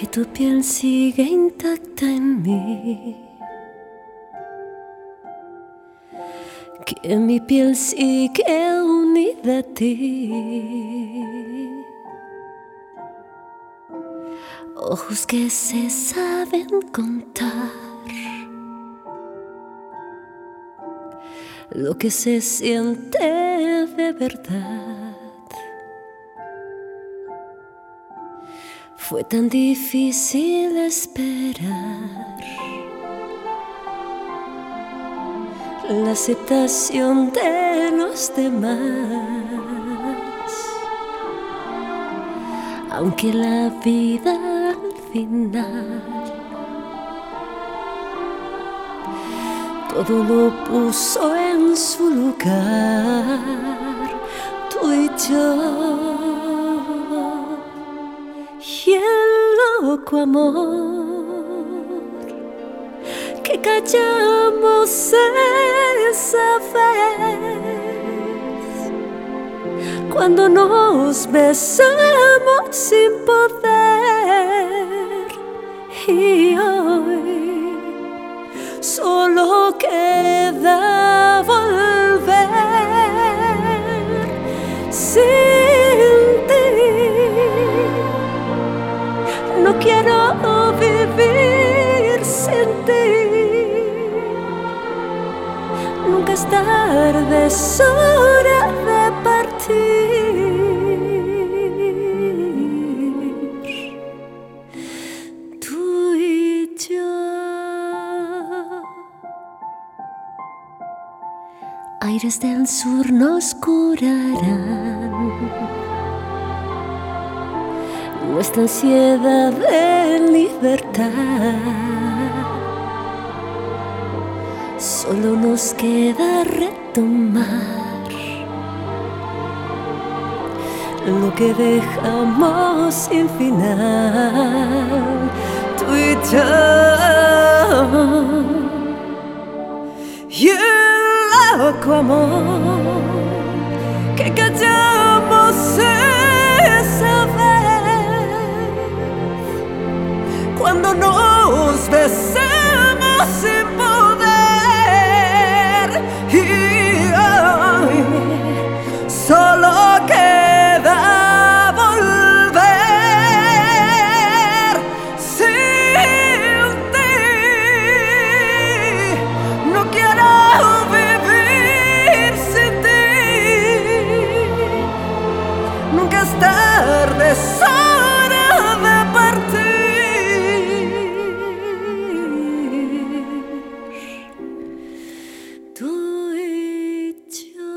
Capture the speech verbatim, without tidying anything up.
que tu piel sigue intacta en mí, que mi piel sigue unida a ti. Ojos que se saben contar lo que se siente de verdad. Fue tan difícil esperar la aceptación de los demás, aunque la vida al final todo lo puso en su lugar, tú y yo. Y el loco amor que callamos esa vez, cuando nos besamos sin poder, y hoy solo queda volver sin ti. No quiero vivir sin ti. Nunca es tarde, es hora de partir. Tú y yo. Aires del sur nos curarán nuestra ansiedad de libertad. Solo nos queda retomar lo que dejamos sin final, tú y yo. Y el loco amor que callamos esa vez, cuando nos besamos sin poder, y hoy solo queda volver sin ti. No quiero vivir sin ti. Nunca es tarde, es hora de partir. Tú y yo.